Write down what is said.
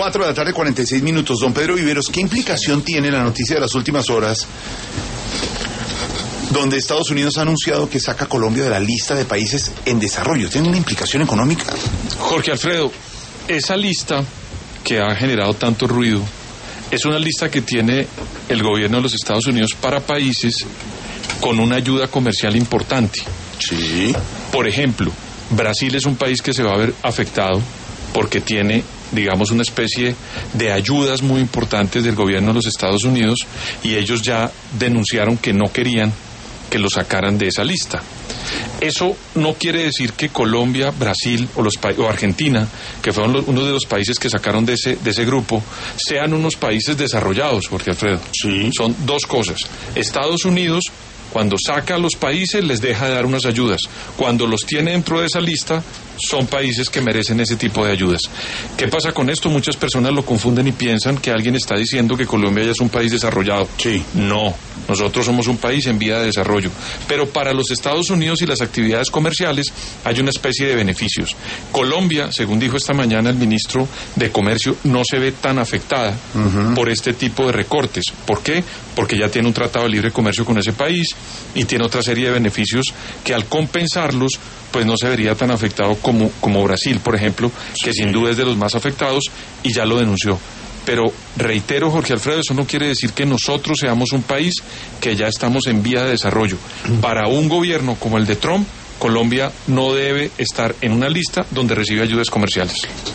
4 de la tarde, 46 minutos. Don Pedro Viveros, ¿qué implicación tiene la noticia de las últimas horas donde Estados Unidos ha anunciado que saca a Colombia de la lista de países en desarrollo? ¿Tiene una implicación económica? Jorge Alfredo, esa lista que ha generado tanto ruido es una lista que tiene el gobierno de los Estados Unidos para países con una ayuda comercial importante. Sí. Por ejemplo, Brasil es un país que se va a ver afectado porque tiene, digamos, una especie de ayudas muy importantes del gobierno de los Estados Unidos, y ellos ya denunciaron que no querían que lo sacaran de esa lista. Eso no quiere decir que Colombia, Brasil o Argentina, que fueron uno de los países que sacaron de ese grupo, sean unos países desarrollados, Jorge Alfredo. Sí. Son dos cosas. Estados Unidos, cuando saca a los países, les deja de dar unas ayudas. Cuando los tiene dentro de esa lista, son países que merecen ese tipo de ayudas. ¿Qué pasa con esto? Muchas personas lo confunden y piensan que alguien está diciendo que Colombia ya es un país desarrollado. Sí. No, nosotros somos un país en vía de desarrollo. Pero para los Estados Unidos y las actividades comerciales hay una especie de beneficios. Colombia, según dijo esta mañana el ministro de Comercio, no se ve tan afectada por este tipo de recortes. ¿Por qué? Porque ya tiene un tratado de libre comercio con ese país y tiene otra serie de beneficios que, al compensarlos, pues no se vería tan afectado como Brasil, por ejemplo, que sin duda es de los más afectados y ya lo denunció. Pero reitero, Jorge Alfredo, eso no quiere decir que nosotros seamos un país que ya estamos en vía de desarrollo. Para un gobierno como el de Trump, Colombia no debe estar en una lista donde recibe ayudas comerciales.